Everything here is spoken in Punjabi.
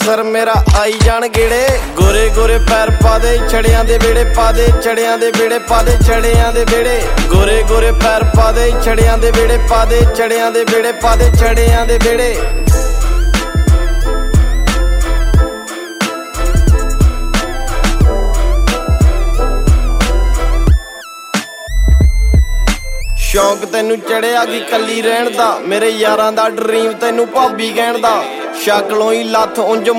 ਸਰ ਮੇਰਾ ਆਈ ਜਾਣ ਗੇੜੇ ਗੋਰੇ ਗੋਰੇ ਪੈਰ ਪਾ ਦੇ ਛੜਿਆਂ ਦੇ ਵਿਹੜੇ ਪਾ ਦੇ ਛੜਿਆਂ ਦੇ ਵਿਹੜੇ ਪਾ ਦੇ ਛੜਿਆਂ ਦੇ ਵਿਹੜੇ ਗੋਰੇ ਗੋਰੇ ਪੈਰ ਪਾ ਦੇ ਛੜਿਆਂ ਦੇ ਵਿਹੜੇ ਪਾ ਦੇ ਛੜਿਆਂ ਦੇ ਵਿਹੜੇ ਪਾ ਦੇ ਛੜਿਆਂ ਦੇ ਵਿਹੜੇ ਸ਼ੌਂਕ ਤੈਨੂੰ ਚੜਿਆ ਕੀ ਕੱਲੀ ਰਹਿਣ ਦਾ ਮੇਰੇ ਯਾਰਾਂ ਦਾ ਡਰੀਮ ਤੈਨੂੰ ਭਾਬੀ ਕਹਿਣ ਦਾ ਸ਼ਕਲੋਂ ਹੀ ਲੱਥ ਉਂਝ